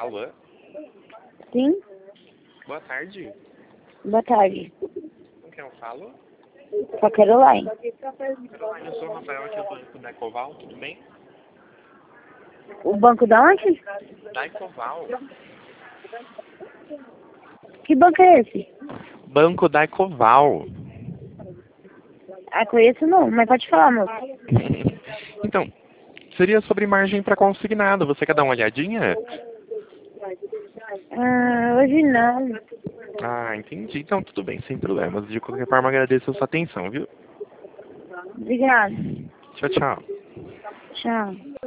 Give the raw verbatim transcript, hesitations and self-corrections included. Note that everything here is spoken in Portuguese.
Alô? Sim? Boa tarde. Boa tarde. Com quem eu falo? Com a Caroline. Eu sou o Rafael aqui do Banco da Ecoval, tudo bem? O banco da onde? Da Ecoval. Que banco é esse? Banco da Ecoval. Ah, conheço não, mas pode falar, moço. Então, seria sobre margem para consignado. Você quer dar uma olhadinha? Ah, hoje não. Ah, entendi. Então, tudo bem, sem problemas. De qualquer forma, agradeço a sua atenção, viu? Obrigada. Tchau, tchau. Tchau.